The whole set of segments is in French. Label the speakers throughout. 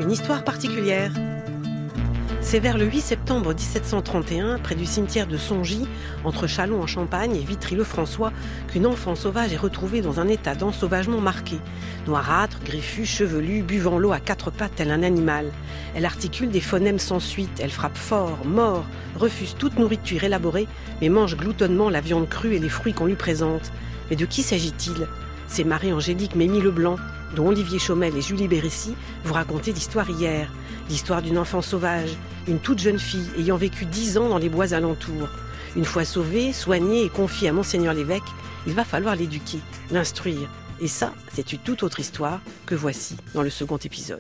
Speaker 1: une histoire particulière. C'est vers le 8 septembre 1731, près du cimetière de Songy, entre Châlons-en-Champagne et Vitry-le-François, qu'une enfant sauvage est retrouvée dans un état d'ensauvagement marqué. Noirâtre, griffue, chevelue, buvant l'eau à quatre pattes tel un animal. Elle articule des phonèmes sans suite, elle frappe fort, mord, refuse toute nourriture élaborée, mais mange gloutonnement la viande crue et les fruits qu'on lui présente. Mais de qui s'agit-il ? C'est Marie-Angélique Mémy-Leblanc, dont Olivier Chaumel et Julie Bérécy vous racontaient l'histoire hier. L'histoire d'une enfant sauvage, une toute jeune fille ayant vécu 10 ans dans les bois alentours. Une fois sauvée, soignée et confiée à Monseigneur l'évêque, il va falloir l'éduquer, l'instruire. Et ça, c'est une toute autre histoire que voici dans le second épisode.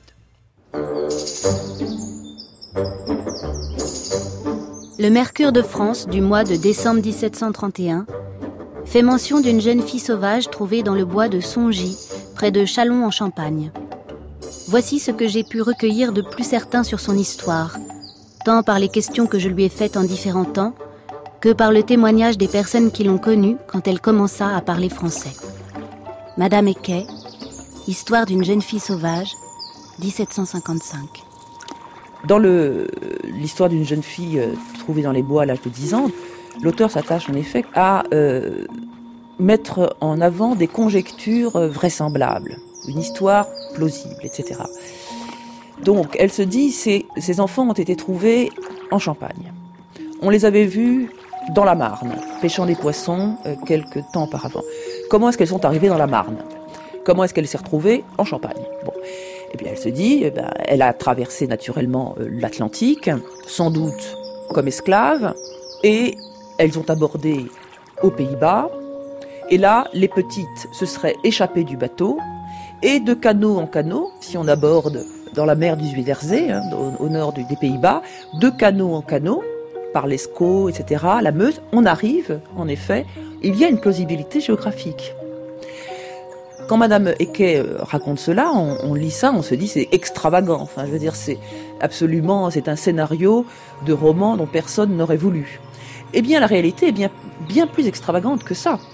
Speaker 2: Le Mercure de France du mois de décembre 1731 fait mention d'une jeune fille sauvage trouvée dans le bois de Songy, près de Châlons-en-Champagne. Voici ce que j'ai pu recueillir de plus certain sur son histoire, tant par les questions que je lui ai faites en différents temps, que par le témoignage des personnes qui l'ont connue quand elle commença à parler français. Madame Equet, Histoire d'une jeune fille sauvage, 1755.
Speaker 3: Dans l'histoire d'une jeune fille trouvée dans les bois à l'âge de 10 ans, l'auteur s'attache en effet à mettre en avant des conjectures vraisemblables, une histoire plausible, etc. Donc, elle se dit, ces enfants ont été trouvés en Champagne. On les avait vus dans la Marne, pêchant des poissons quelque temps auparavant. Comment est-ce qu'elles sont arrivées dans la Marne ? Comment est-ce qu'elle s'est retrouvée en Champagne ? Bon. Eh bien, elle se dit, elle a traversé naturellement l'Atlantique, sans doute comme esclave, et elles ont abordé aux Pays-Bas. Et là, les petites se seraient échappées du bateau, et de canot en canot, si on aborde dans la mer du Zuiderzee, au nord des Pays-Bas, de canot en canot, par l'Escaut, etc., la Meuse, on arrive, en effet, il y a une plausibilité géographique. Quand Madame Equet raconte cela, on lit ça, on se dit c'est extravagant. Enfin, je veux dire, c'est un scénario de roman dont personne n'aurait voulu. Eh bien, la réalité est bien plus extravagante que ça.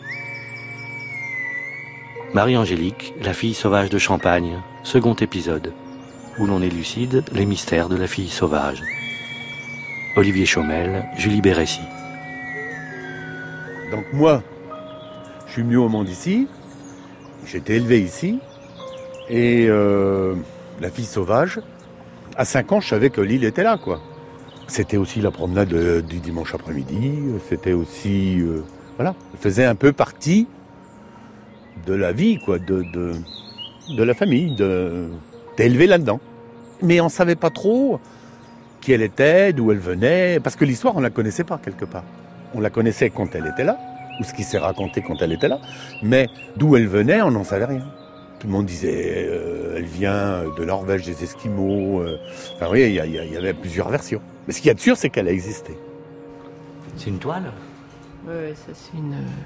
Speaker 4: Marie-Angélique, la fille sauvage de Champagne, second épisode, où l'on élucide les mystères de la fille sauvage. Olivier Chaumel, Julie Bérécy.
Speaker 5: Donc moi, je suis venu au monde ici, j'ai été élevé ici, et la fille sauvage, à 5 ans, je savais que l'île était là, quoi. C'était aussi la promenade du dimanche après-midi, c'était aussi... voilà, ça faisait un peu partie de la vie, quoi, de la famille, t'es élevé là-dedans. Mais on ne savait pas trop qui elle était, d'où elle venait, parce que l'histoire, on ne la connaissait pas quelque part. On la connaissait quand elle était là, ou ce qui s'est raconté quand elle était là, mais d'où elle venait, on n'en savait rien. Tout le monde disait, elle vient de Norvège, des Esquimaux, enfin oui, il y avait plusieurs versions. Mais ce qu'il y a de sûr, c'est qu'elle a existé.
Speaker 4: C'est une toile ?
Speaker 6: Oui, ça c'est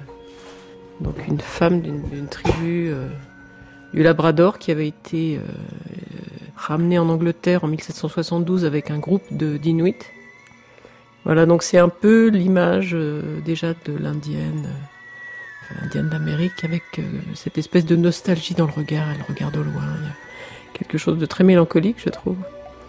Speaker 6: une femme d'une tribu du Labrador qui avait été ramenée en Angleterre en 1772 avec un groupe d'Inuits. Voilà, donc c'est un peu l'image déjà de l'indienne d'Amérique avec cette espèce de nostalgie dans le regard. Elle regarde au loin. Il y a quelque chose de très mélancolique, je trouve.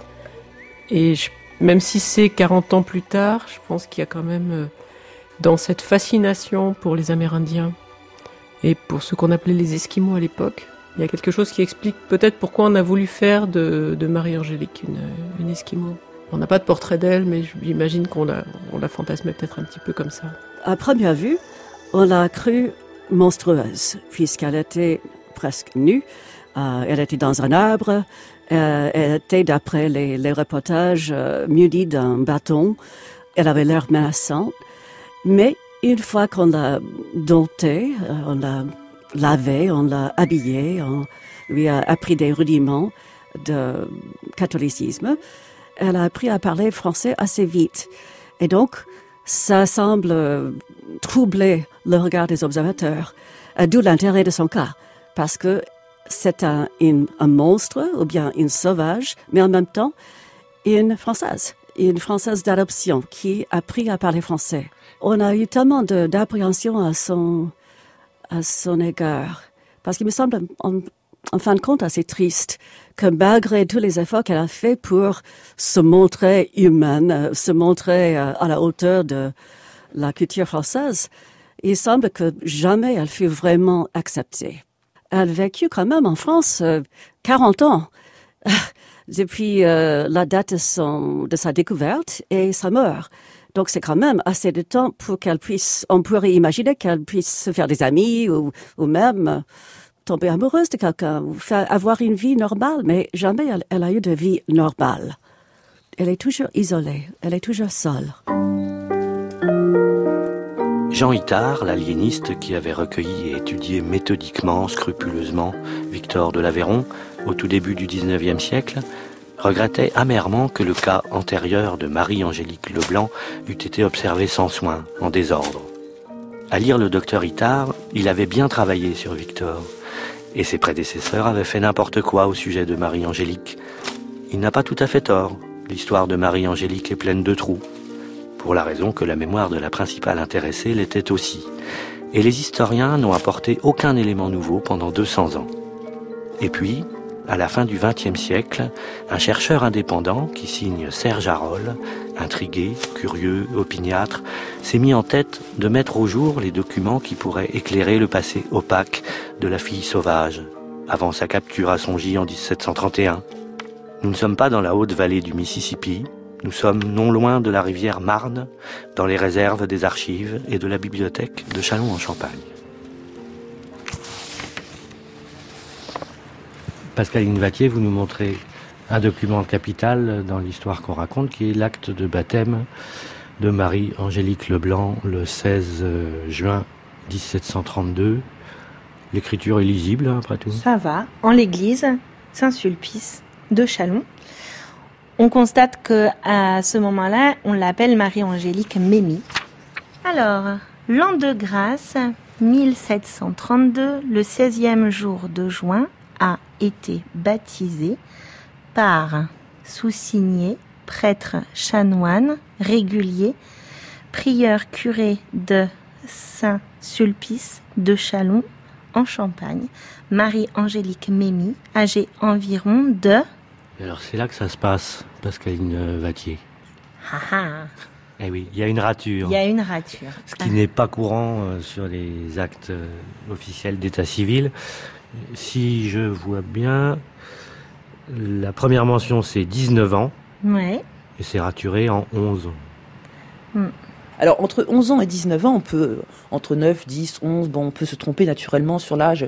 Speaker 6: Et même si c'est 40 ans plus tard, je pense qu'il y a quand même dans cette fascination pour les Amérindiens et pour ce qu'on appelait les Esquimaux à l'époque, il y a quelque chose qui explique peut-être pourquoi on a voulu faire de Marie-Angélique une Esquimau. On n'a pas de portrait d'elle, mais j'imagine qu'on la fantasmait peut-être un petit peu comme ça.
Speaker 7: À première vue, on l'a crue monstrueuse, puisqu'elle était presque nue. Elle était dans un arbre. Elle était, d'après les reportages, munie d'un bâton. Elle avait l'air menaçante. Mais une fois qu'on l'a domptée, on l'a lavée, on l'a habillée, on lui a appris des rudiments de catholicisme, elle a appris à parler français assez vite. Et donc, ça semble troubler le regard des observateurs, d'où l'intérêt de son cas, parce que c'est un monstre ou bien une sauvage, mais en même temps une Française d'adoption qui a appris à parler français. On a eu tellement d'appréhension à son égard, parce qu'il me semble en fin de compte, assez triste que malgré tous les efforts qu'elle a fait pour se montrer humaine, se montrer à la hauteur de la culture française, il semble que jamais elle fut vraiment acceptée. Elle a vécu quand même en France 40 ans, depuis la date de sa découverte et sa mort. Donc c'est quand même assez de temps pour qu'elle puisse, on pourrait imaginer qu'elle puisse se faire des amis ou même tomber amoureuse de quelqu'un ou avoir une vie normale, mais jamais elle a eu de vie normale. Elle est toujours isolée, elle est toujours seule.
Speaker 4: Jean Itard, l'aliéniste qui avait recueilli et étudié méthodiquement, scrupuleusement Victor de l'Aveyron au tout début du XIXe siècle, regrettait amèrement que le cas antérieur de Marie-Angélique Leblanc eût été observé sans soin, en désordre. À lire le docteur Itard, il avait bien travaillé sur Victor, et ses prédécesseurs avaient fait n'importe quoi au sujet de Marie-Angélique. Il n'a pas tout à fait tort, l'histoire de Marie-Angélique est pleine de trous, pour la raison que la mémoire de la principale intéressée l'était aussi, et les historiens n'ont apporté aucun élément nouveau pendant 200 ans. Et puis, à la fin du XXe siècle, un chercheur indépendant qui signe Serge Harold, intrigué, curieux, opiniâtre, s'est mis en tête de mettre au jour les documents qui pourraient éclairer le passé opaque de la fille sauvage, avant sa capture à Songy en 1731. Nous ne sommes pas dans la haute vallée du Mississippi, nous sommes non loin de la rivière Marne, dans les réserves des archives et de la bibliothèque de Châlons-en-Champagne. Pascaline Vattier, vous nous montrez un document capital dans l'histoire qu'on raconte, qui est l'acte de baptême de Marie-Angélique Leblanc le 16 juin 1732. L'écriture est lisible, après tout.
Speaker 8: Ça va, en l'église Saint-Sulpice de Châlons. On constate qu'à ce moment-là, on l'appelle Marie-Angélique Mémy. Alors, l'an de grâce, 1732, le 16e jour de juin, a été baptisé par sous-signé, prêtre chanoine, régulier, prieur curé de Saint-Sulpice de Châlons en Champagne, Marie-Angélique Mémy, âgée environ de...
Speaker 4: Alors c'est là que ça se passe, Pascaline Vattier.
Speaker 8: Ah.
Speaker 4: Eh oui, il y a une rature.
Speaker 8: Il y a une rature.
Speaker 4: Ce qui n'est pas courant sur les actes officiels d'état civil. Si je vois bien, la première mention c'est 19 ans.
Speaker 8: Ouais.
Speaker 4: Et c'est raturé en 11.
Speaker 3: Alors, entre 11 ans et 19 ans, on peut, entre 9, 10, 11, on peut se tromper naturellement sur l'âge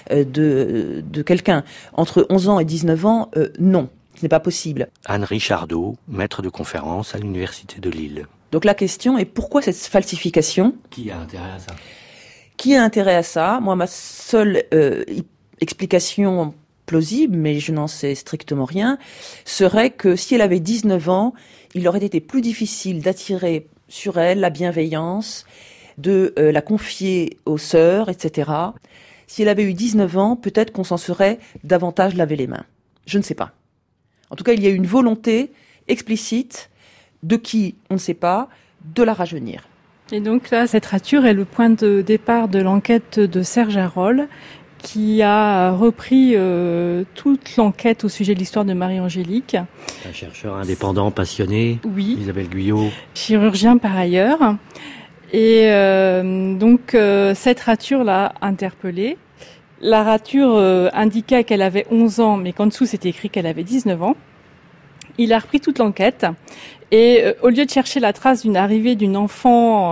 Speaker 3: de quelqu'un. Entre 11 ans et 19 ans, non, ce n'est pas possible.
Speaker 4: Anne Richardot, maître de conférence à l'Université de Lille.
Speaker 3: Donc la question est pourquoi cette falsification ?
Speaker 4: Qui a intérêt à ça ?
Speaker 3: Qui a intérêt à ça ? Moi, ma seule explication plausible, mais je n'en sais strictement rien, serait que si elle avait 19 ans, il aurait été plus difficile d'attirer sur elle la bienveillance, de la confier aux sœurs, etc. Si elle avait eu 19 ans, peut-être qu'on s'en serait davantage lavé les mains. Je ne sais pas. En tout cas, il y a une volonté explicite, de qui, on ne sait pas, de la rajeunir.
Speaker 9: Et donc là, cette rature est le point de départ de l'enquête de Serge Harold, qui a repris toute l'enquête au sujet de l'histoire de Marie-Angélique.
Speaker 4: Un chercheur indépendant, passionné,
Speaker 9: oui.
Speaker 4: Isabelle Guyot.
Speaker 9: Chirurgien par ailleurs. Et donc cette rature l'a interpellée. La rature indiquait qu'elle avait 11 ans, mais qu'en dessous c'était écrit qu'elle avait 19 ans. Il a repris toute l'enquête et au lieu de chercher la trace d'une arrivée d'une enfant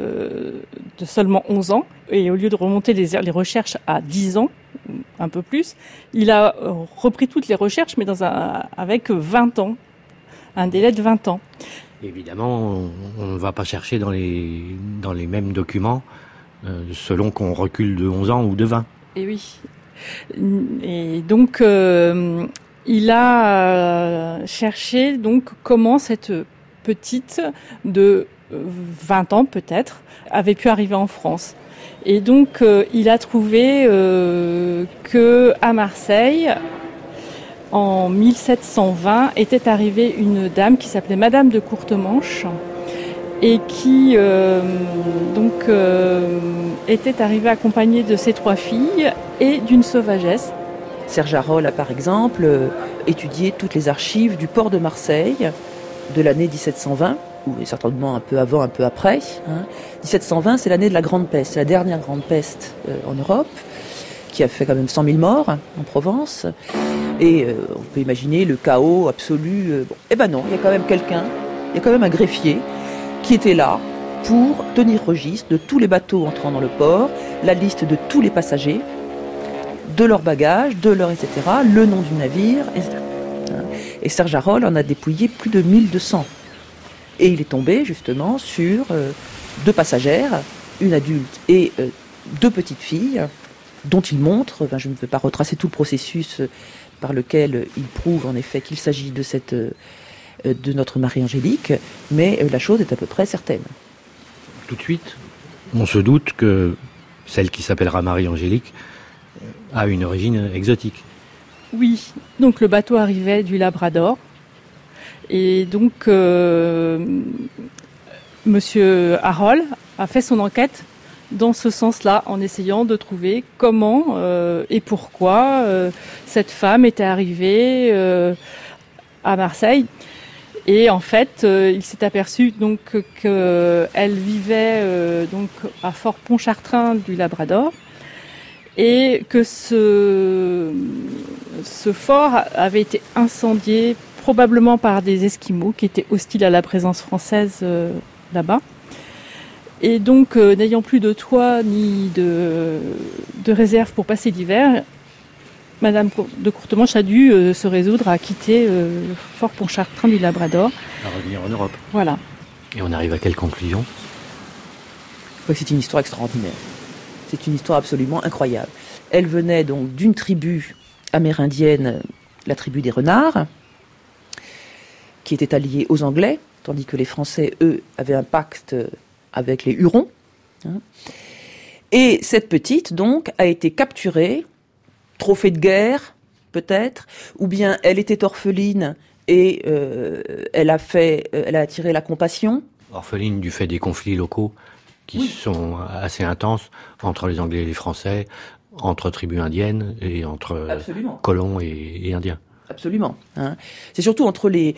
Speaker 9: de seulement 11 ans, et au lieu de remonter les recherches à 10 ans, un peu plus, il a repris toutes les recherches, mais avec 20 ans, un délai de 20 ans.
Speaker 4: Évidemment, on ne va pas chercher dans les mêmes documents selon qu'on recule de 11 ans ou de 20.
Speaker 9: Et oui. Et donc... il a cherché donc comment cette petite de 20 ans peut-être avait pu arriver en France. Et donc il a trouvé que à Marseille en 1720 était arrivée une dame qui s'appelait Madame de Courtemanche et qui était arrivée accompagnée de ses 3 filles et d'une sauvagesse.
Speaker 3: Serge Harol a par exemple étudié toutes les archives du port de Marseille de l'année 1720, ou certainement un peu avant, un peu après. 1720, c'est l'année de la Grande Peste, c'est la dernière Grande Peste en Europe, qui a fait quand même 100 000 morts en Provence. Et on peut imaginer le chaos absolu. Eh ben non, il y a quand même quelqu'un, il y a quand même un greffier qui était là pour tenir registre de tous les bateaux entrant dans le port, la liste de tous les passagers, de leurs bagages, de leur etc., le nom du navire, etc. Et Serge Harol en a dépouillé plus de 1200. Et il est tombé justement sur 2 passagères, une adulte et 2 petites filles, dont il montre, je ne vais pas retracer tout le processus par lequel il prouve en effet qu'il s'agit de notre Marie-Angélique, mais la chose est à peu près certaine.
Speaker 4: Tout de suite, on se doute que celle qui s'appellera Marie-Angélique a une origine exotique.
Speaker 9: Oui, donc le bateau arrivait du Labrador. Et donc, Monsieur Harol a fait son enquête dans ce sens-là, en essayant de trouver comment et pourquoi cette femme était arrivée à Marseille. Et en fait, il s'est aperçu donc qu'elle vivait donc à Fort Pontchartrain du Labrador et que ce fort avait été incendié probablement par des Esquimaux qui étaient hostiles à la présence française là-bas. Et donc, n'ayant plus de toit ni de réserve pour passer l'hiver, Madame de Courtemanche a dû se résoudre à quitter Fort Pontchartrain du Labrador.
Speaker 4: À revenir en Europe.
Speaker 9: Voilà.
Speaker 4: Et on arrive à quelle conclusion ?
Speaker 3: C'est une histoire extraordinaire. C'est une histoire absolument incroyable. Elle venait donc d'une tribu amérindienne, la tribu des Renards, qui était alliée aux Anglais, tandis que les Français, eux, avaient un pacte avec les Hurons. Et cette petite, donc, a été capturée, trophée de guerre, peut-être, ou bien elle était orpheline et elle a attiré la compassion.
Speaker 4: Orpheline du fait des conflits locaux qui sont assez intenses entre les Anglais et les Français, entre tribus indiennes et entre colons et Indiens.
Speaker 3: Absolument. C'est surtout entre les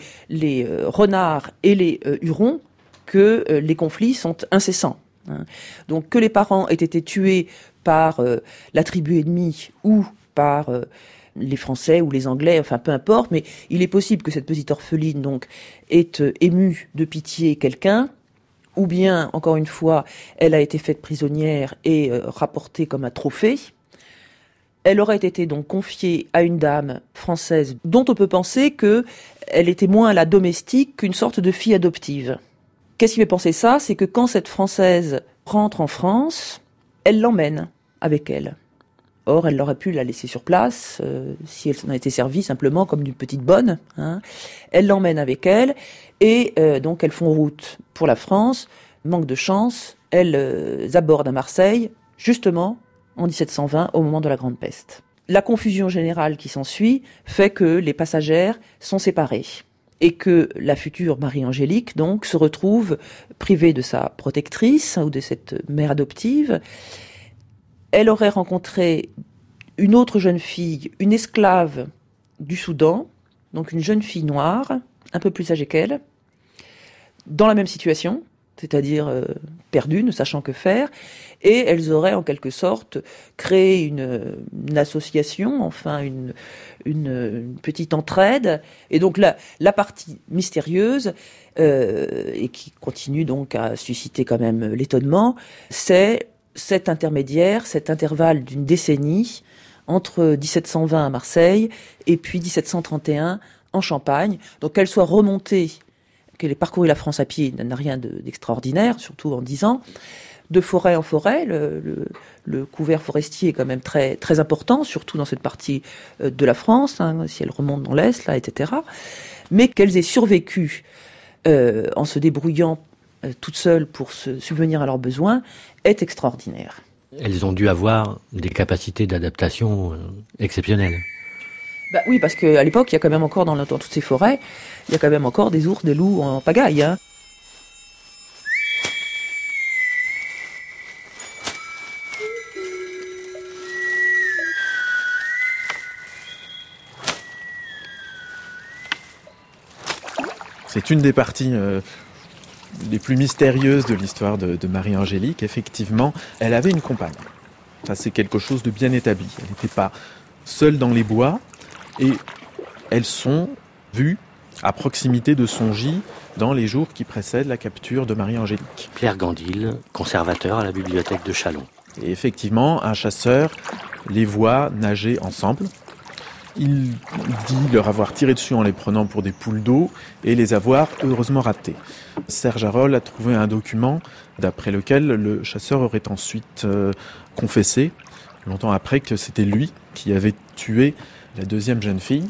Speaker 3: Renards et les Hurons que les conflits sont incessants. Donc que les parents aient été tués par la tribu ennemie ou par les Français ou les Anglais, enfin peu importe, mais il est possible que cette petite orpheline donc ait ému de pitié quelqu'un, ou bien, encore une fois, elle a été faite prisonnière et rapportée comme un trophée. Elle aurait été donc confiée à une dame française dont on peut penser qu'elle était moins la domestique qu'une sorte de fille adoptive. Qu'est-ce qui fait penser ça ? C'est que quand cette Française rentre en France, elle l'emmène avec elle. Or, elle aurait pu la laisser sur place, si elle s'en a été servie simplement comme d'une petite bonne. Elle l'emmène avec elle, et donc elles font route pour la France. Manque de chance, elles abordent à Marseille, justement en 1720, au moment de la Grande Peste. La confusion générale qui s'ensuit fait que les passagères sont séparées, et que la future Marie-Angélique, donc, se retrouve privée de sa protectrice, ou de cette mère adoptive. Elle aurait rencontré une autre jeune fille, une esclave du Soudan, donc une jeune fille noire, un peu plus âgée qu'elle, dans la même situation, c'est-à-dire perdue, ne sachant que faire, et elles auraient en quelque sorte créé une association, enfin une petite entraide, et donc la partie mystérieuse, et qui continue donc à susciter quand même l'étonnement, c'est cet intermédiaire, cet intervalle d'une décennie entre 1720 à Marseille et puis 1731 en Champagne. Donc qu'elle soit remontée, qu'elle ait parcouru la France à pied, n'a rien d'extraordinaire, surtout en 10 ans. De forêt en forêt, le couvert forestier est quand même très, très important, surtout dans cette partie de la France, si elle remonte dans l'Est, là, etc. Mais qu'elles aient survécu en se débrouillant toutes seules pour se subvenir à leurs besoins, est extraordinaire.
Speaker 4: Elles ont dû avoir des capacités d'adaptation exceptionnelles.
Speaker 3: Oui, parce qu'à l'époque, il y a quand même encore, dans toutes ces forêts, il y a quand même encore des ours, des loups en pagaille.
Speaker 10: C'est une des parties les plus mystérieuses de l'histoire de Marie-Angélique. Effectivement, elle avait une compagne. Ça, c'est quelque chose de bien établi. Elle n'était pas seule dans les bois et elles sont vues à proximité de Songy dans les jours qui précèdent la capture de Marie-Angélique.
Speaker 4: Pierre Gandil, conservateur à la bibliothèque de Châlons.
Speaker 10: Et effectivement, un chasseur les voit nager ensemble. Il dit leur avoir tiré dessus en les prenant pour des poules d'eau et les avoir heureusement ratés. Serge Harold a trouvé un document d'après lequel le chasseur aurait ensuite confessé, longtemps après, que c'était lui qui avait tué la deuxième jeune fille.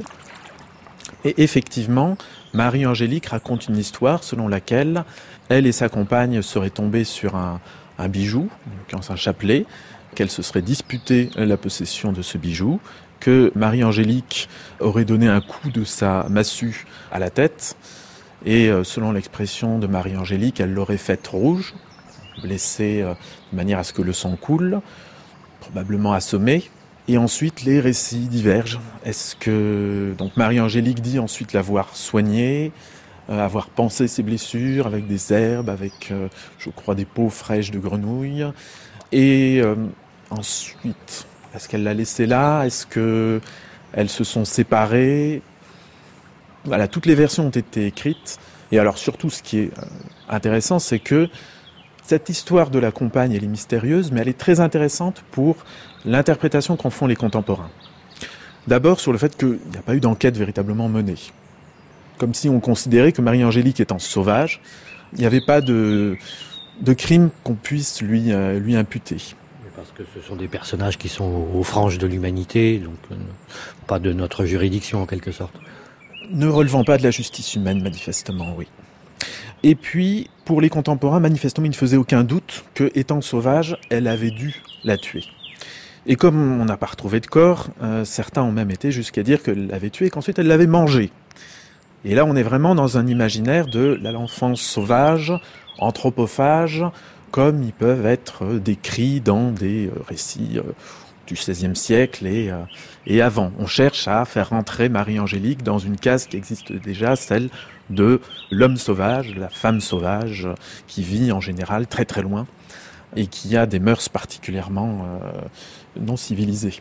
Speaker 10: Et effectivement, Marie-Angélique raconte une histoire selon laquelle elle et sa compagne seraient tombées sur un bijou, un chapelet, qu'elle se serait disputée la possession de ce bijou, que Marie-Angélique aurait donné un coup de sa massue à la tête, et selon l'expression de Marie-Angélique, elle l'aurait faite rouge, blessée de manière à ce que le sang coule, probablement assommée. Et ensuite, les récits divergent. Est-ce que donc Marie-Angélique dit ensuite l'avoir soignée, avoir pansé ses blessures avec des herbes, avec, je crois, des peaux fraîches de grenouilles. Et ensuite, est-ce qu'elle l'a laissée là? Est-ce qu'elles se sont séparées? Voilà, toutes les versions ont été écrites. Et alors surtout, ce qui est intéressant, c'est que cette histoire de la compagne, elle est mystérieuse, mais elle est très intéressante pour l'interprétation qu'en font les contemporains. D'abord sur le fait qu'il n'y a pas eu d'enquête véritablement menée. Comme si on considérait que Marie-Angélique étant sauvage, il n'y avait pas de crime qu'on puisse lui imputer.
Speaker 4: Parce que ce sont des personnages qui sont aux franges de l'humanité, donc pas de notre juridiction en quelque sorte.
Speaker 10: Ne relevant pas de la justice humaine, manifestement, oui. Et puis, pour les contemporains, manifestement, il ne faisait aucun doute que, étant sauvage, elle avait dû la tuer. Et comme on n'a pas retrouvé de corps, certains ont même été jusqu'à dire qu'elle l'avait tué et qu'ensuite elle l'avait mangé. Et là, on est vraiment dans un imaginaire de l'enfance sauvage, anthropophage, comme ils peuvent être décrits dans des récits du XVIe siècle et avant. On cherche à faire rentrer Marie-Angélique dans une case qui existe déjà, celle de l'homme sauvage, la femme sauvage, qui vit en général très très loin et qui a des mœurs particulièrement non civilisées.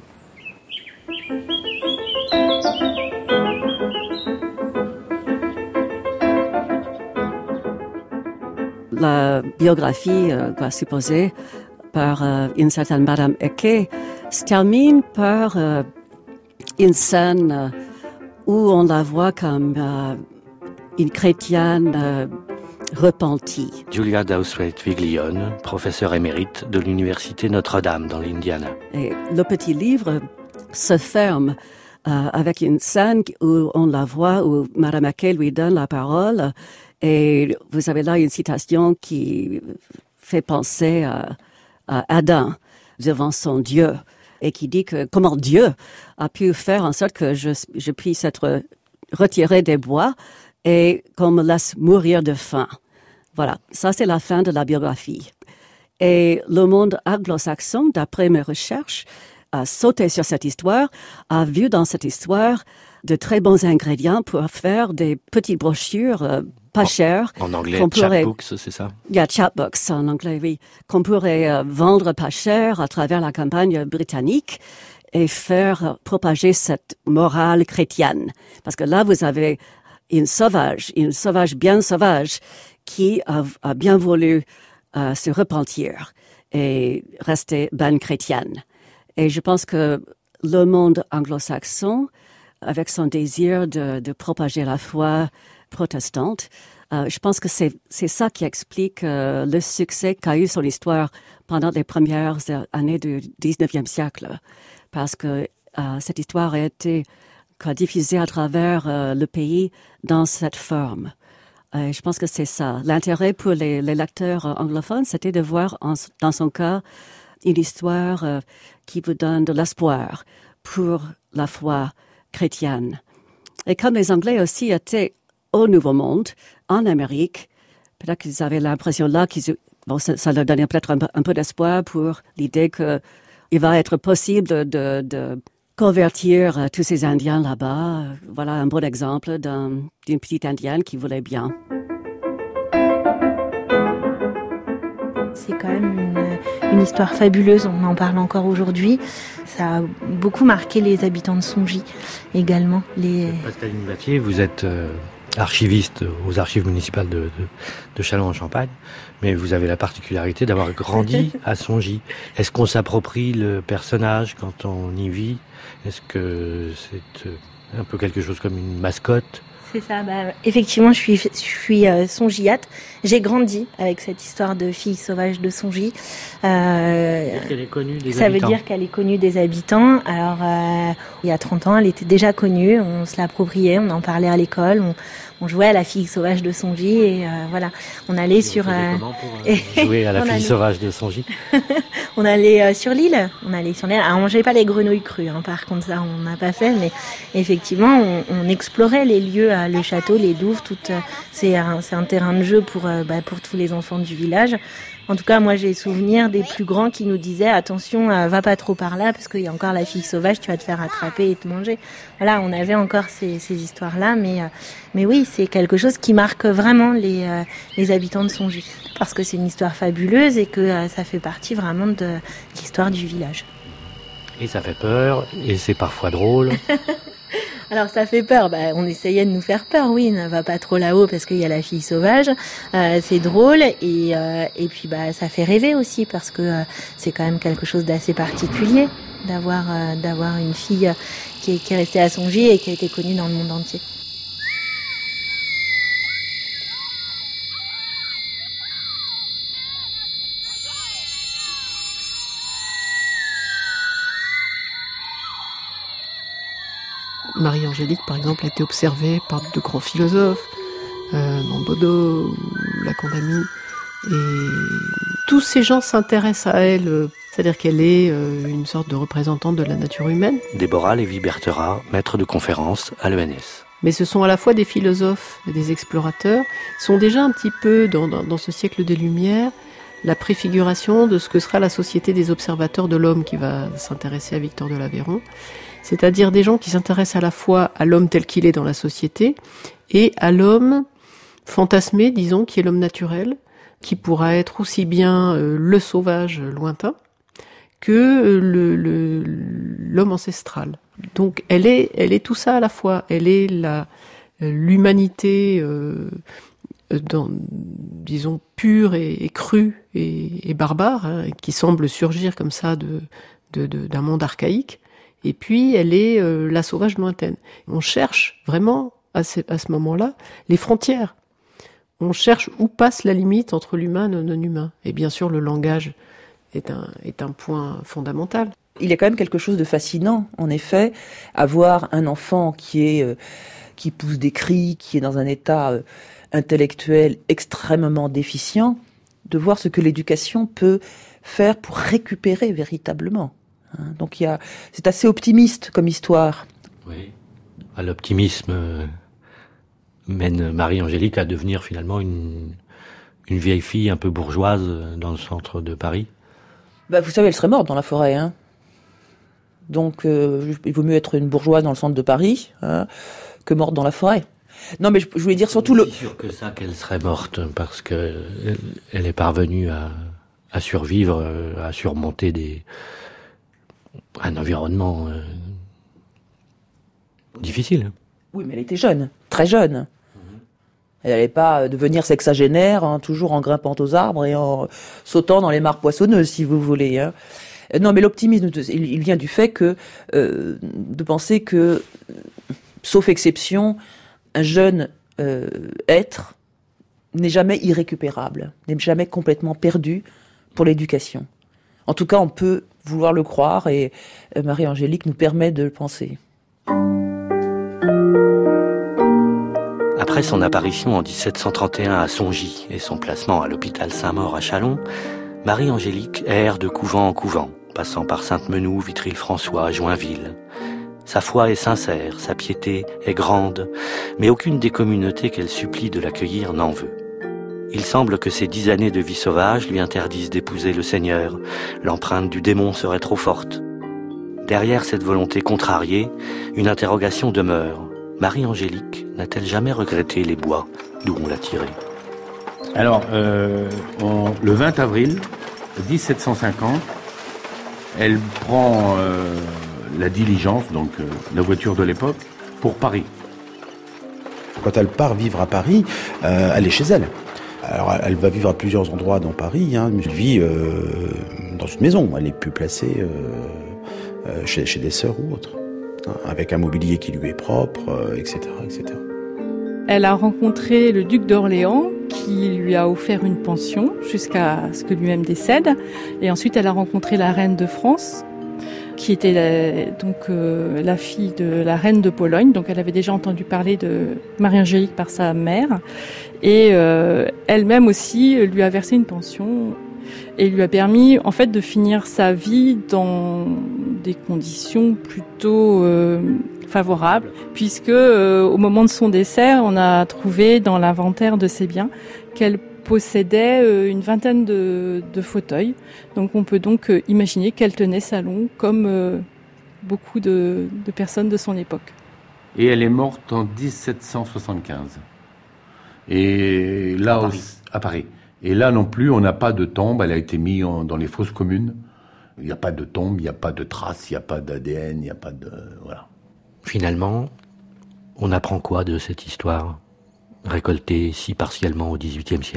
Speaker 7: La biographie, supposée par une certaine Madame Eke, se termine par une scène où on la voit comme une chrétienne repentie.
Speaker 4: Julia Dowsweit-Viglione, professeure émérite de l'Université Notre-Dame dans l'Indiana.
Speaker 7: Et le petit livre se ferme avec une scène où on la voit, où Madame Eke lui donne la parole. Et vous avez là une citation qui fait penser à Adam devant son Dieu et qui dit que comment Dieu a pu faire en sorte que je puisse être retiré des bois et qu'on me laisse mourir de faim. Voilà, ça c'est la fin de la biographie. Et le monde anglo-saxon, d'après mes recherches, a sauté sur cette histoire, a vu dans cette histoire de très bons ingrédients pour faire des petites brochures pas chères.
Speaker 4: En anglais, chapbooks, c'est ça?
Speaker 7: Chapbooks en anglais, oui. Qu'on pourrait vendre pas cher à travers la campagne britannique et faire propager cette morale chrétienne. Parce que là, vous avez une sauvage bien sauvage, qui a bien voulu se repentir et rester bonne chrétienne. Et je pense que le monde anglo-saxon, avec son désir de propager la foi protestante, je pense que c'est ça qui explique le succès qu'a eu son histoire pendant les premières années du 19e siècle. Parce que cette histoire a été diffusée à travers le pays dans cette forme. Je pense que c'est ça. L'intérêt pour les lecteurs anglophones, c'était de voir dans son cas une histoire qui vous donne de l'espoir pour la foi chrétienne. Et comme les Anglais aussi étaient au Nouveau Monde, en Amérique, peut-être qu'ils avaient l'impression là ça leur donnait peut-être un peu d'espoir pour l'idée qu'il va être possible de convertir tous ces Indiens là-bas. Voilà un bon exemple d'une petite Indienne qui voulait bien.
Speaker 8: C'est quand même une histoire fabuleuse, on en parle encore aujourd'hui. Ça a beaucoup marqué les habitants de Songy également.
Speaker 4: Pascaline Battier, vous êtes archiviste aux archives municipales de Châlons-en-Champagne, mais vous avez la particularité d'avoir grandi à Songy. Est-ce qu'on s'approprie le personnage quand on y vit ? Est-ce que c'est un peu quelque chose comme une mascotte ?
Speaker 8: C'est ça, effectivement, je suis songillate. J'ai grandi avec cette histoire de fille sauvage de Songy.
Speaker 4: Qu'elle est connue des habitants.
Speaker 8: Ça veut dire qu'elle est connue des habitants. Alors, il y a 30 ans, elle était déjà connue. On se l'appropriait, on en parlait à l'école. On jouait à la fille sauvage de Songy et voilà. On allait sur.
Speaker 4: Comment pour jouer à la fille sauvage de Songy ?
Speaker 8: On allait sur l'île. Alors, on mangeait pas les grenouilles crues. Par contre, ça, on n'a pas fait. Mais effectivement, on explorait les lieux, le château, les douves. C'est un terrain de jeu pour tous les enfants du village. En tout cas, moi, j'ai souvenir des plus grands qui nous disaient attention, va pas trop par là parce qu'il y a encore la fille sauvage, tu vas te faire attraper et te manger. Voilà, on avait encore ces histoires-là, mais oui, c'est quelque chose qui marque vraiment les habitants de Songy parce que c'est une histoire fabuleuse et que ça fait partie vraiment de l'histoire du village.
Speaker 4: Et ça fait peur, et c'est parfois drôle.
Speaker 8: Alors ça fait peur, on essayait de nous faire peur, oui, ne va pas trop là-haut parce qu'il y a la fille sauvage, c'est drôle et puis ça fait rêver aussi parce que c'est quand même quelque chose d'assez particulier d'avoir une fille qui est restée à Songy et qui a été connue dans le monde entier.
Speaker 6: Marie-Angélique, par exemple, a été observée par de grands philosophes, Montbaudot, Lacandamie, et tous ces gens s'intéressent à elle, c'est-à-dire qu'elle est une sorte de représentante de la nature humaine.
Speaker 4: Déborah Lévy-Berthera, maître de conférence à l'ENS.
Speaker 6: Mais ce sont à la fois des philosophes et des explorateurs, ils sont déjà un petit peu, dans ce siècle des Lumières, la préfiguration de ce que sera la société des observateurs de l'homme qui va s'intéresser à Victor de l'Aveyron. C'est-à-dire des gens qui s'intéressent à la fois à l'homme tel qu'il est dans la société et à l'homme fantasmé, disons, qui est l'homme naturel, qui pourra être aussi bien le sauvage lointain que l'homme ancestral. Donc elle est tout ça à la fois. Elle est l'humanité, disons, pure et crue et barbare, qui semble surgir comme ça d'un monde archaïque. Et puis, elle est la sauvage lointaine. On cherche vraiment, à ce moment-là, les frontières. On cherche où passe la limite entre l'humain et le non-humain. Et bien sûr, le langage est un point fondamental.
Speaker 3: Il y a quand même quelque chose de fascinant, en effet, à voir un enfant qui pousse des cris, qui est dans un état intellectuel extrêmement déficient, de voir ce que l'éducation peut faire pour récupérer véritablement. Donc c'est assez optimiste comme histoire.
Speaker 4: Oui. L'optimisme mène Marie-Angélique à devenir finalement une vieille fille un peu bourgeoise dans le centre de Paris.
Speaker 3: Vous savez, elle serait morte dans la forêt. Donc il vaut mieux être une bourgeoise dans le centre de Paris que morte dans la forêt. Non, mais je voulais dire surtout
Speaker 4: C'est sûr que ça qu'elle serait morte parce que elle est parvenue à survivre, à surmonter un environnement difficile.
Speaker 3: Oui, mais elle était jeune, très jeune. Elle n'allait pas devenir sexagénaire, toujours en grimpant aux arbres et en sautant dans les mares poissonneuses, si vous voulez. Non, mais l'optimisme, il vient du fait de penser que, sauf exception, un jeune être n'est jamais irrécupérable, n'est jamais complètement perdu pour l'éducation. En tout cas, on peut vouloir le croire et Marie-Angélique nous permet de le penser.
Speaker 4: Après son apparition en 1731 à Songy et son placement à l'hôpital Saint-Maur à Châlons, Marie-Angélique erre de couvent en couvent, passant par Sainte-Menou, Vitry-le-François, Joinville. Sa foi est sincère, sa piété est grande, mais aucune des communautés qu'elle supplie de l'accueillir n'en veut. Il semble que ces 10 années de vie sauvage lui interdisent d'épouser le Seigneur. L'empreinte du démon serait trop forte. Derrière cette volonté contrariée, une interrogation demeure. Marie-Angélique n'a-t-elle jamais regretté les bois d'où on l'a tirée ?
Speaker 5: Alors, le 20 avril 1750, elle prend la diligence, donc la voiture de l'époque, pour Paris.
Speaker 11: Quand elle part vivre à Paris, elle est chez elle. Alors, elle va vivre à plusieurs endroits dans Paris, mais elle vit dans une maison. Elle n'est plus placée chez des sœurs ou autres, avec un mobilier qui lui est propre, etc., etc.
Speaker 9: Elle a rencontré le duc d'Orléans qui lui a offert une pension jusqu'à ce que lui-même décède. Et ensuite, elle a rencontré la reine de France, qui était la fille de la reine de Pologne. Donc, elle avait déjà entendu parler de Marie-Angélique par sa mère. Et elle-même aussi lui a versé une pension et lui a permis, en fait, de finir sa vie dans des conditions plutôt favorable, puisque au moment de son décès, on a trouvé dans l'inventaire de ses biens qu'elle possédait une vingtaine de fauteuils. Donc on peut donc imaginer qu'elle tenait salon comme beaucoup de personnes de son époque.
Speaker 5: Et elle est morte en 1775. Et là, à Paris. Et là non plus, on n'a pas de tombe, elle a été mise dans les fosses communes. Il n'y a pas de tombe, il n'y a pas de traces, il n'y a pas d'ADN, il n'y a pas de... Voilà.
Speaker 4: Finalement, on apprend quoi de cette histoire, récoltée si partiellement au XVIIIe siècle ?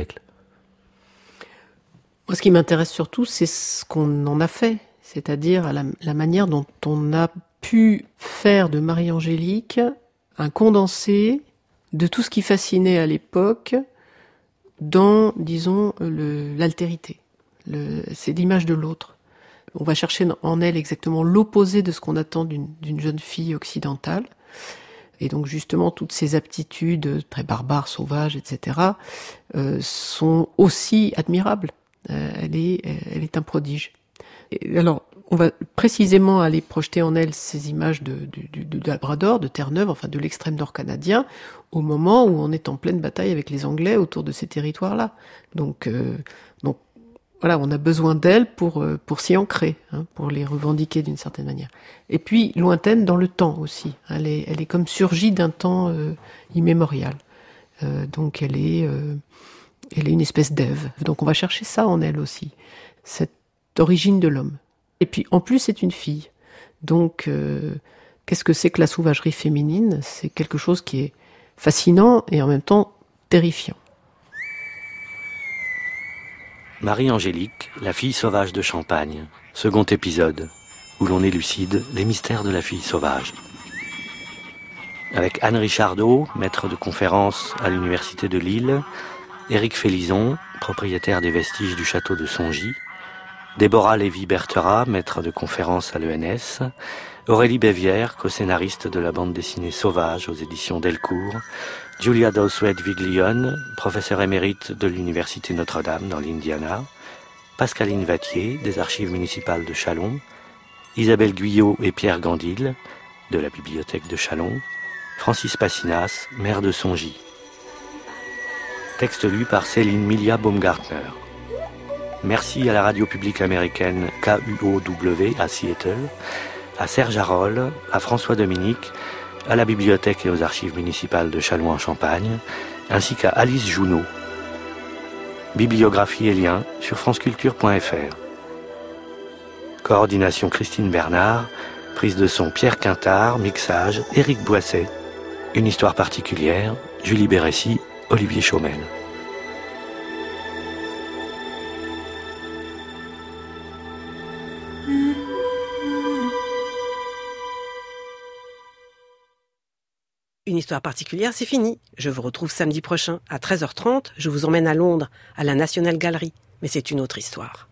Speaker 6: Moi, ce qui m'intéresse surtout, c'est ce qu'on en a fait, c'est-à-dire la manière dont on a pu faire de Marie-Angélique un condensé de tout ce qui fascinait à l'époque dans, disons, l'altérité. C'est l'image de l'autre. On va chercher en elle exactement l'opposé de ce qu'on attend d'une jeune fille occidentale. Et donc justement, toutes ces aptitudes très barbares, sauvages, etc., sont aussi admirables. Elle est un prodige. Et alors, on va précisément aller projeter en elle ces images de Labrador, de Terre-Neuve, enfin de l'extrême nord canadien, au moment où on est en pleine bataille avec les Anglais autour de ces territoires-là. Donc voilà, on a besoin d'elle pour s'y ancrer, pour les revendiquer d'une certaine manière. Et puis lointaine dans le temps aussi. Elle est comme surgie d'un temps immémorial. Donc elle est une espèce d'Ève. Donc on va chercher ça en elle aussi, cette origine de l'homme. Et puis en plus c'est une fille. Donc qu'est-ce que c'est que la sauvagerie féminine ? C'est quelque chose qui est fascinant et en même temps terrifiant.
Speaker 4: Marie-Angélique, la fille sauvage de Champagne, second épisode, où l'on élucide les mystères de la fille sauvage. Avec Anne Richardot, maître de conférence à l'Université de Lille, Éric Félizon, propriétaire des vestiges du château de Songy, Déborah Lévy-Berthera, maître de conférence à l'ENS, Aurélie Bévière, co-scénariste de la bande dessinée Sauvage aux éditions Delcourt, Julia Dowswet-Viglione, professeure émérite de l'Université Notre-Dame dans l'Indiana, Pascaline Vattier, des archives municipales de Châlons, Isabelle Guyot et Pierre Gandil, de la bibliothèque de Châlons, Francis Passinas, maire de Songy. Texte lu par Céline Milia Baumgartner. Merci à la radio publique américaine KUOW à Seattle, à Serge Harold, à François Dominique, à la bibliothèque et aux archives municipales de Châlons-en-Champagne, ainsi qu'à Alice Jounot. Bibliographie et liens sur franceculture.fr. Coordination Christine Bernard, prise de son Pierre Quintard, mixage Éric Boisset. Une histoire particulière, Julie Bérécy, Olivier Chaumel.
Speaker 1: Une histoire particulière, c'est fini. Je vous retrouve samedi prochain à 13h30. Je vous emmène à Londres, à la National Gallery. Mais c'est une autre histoire.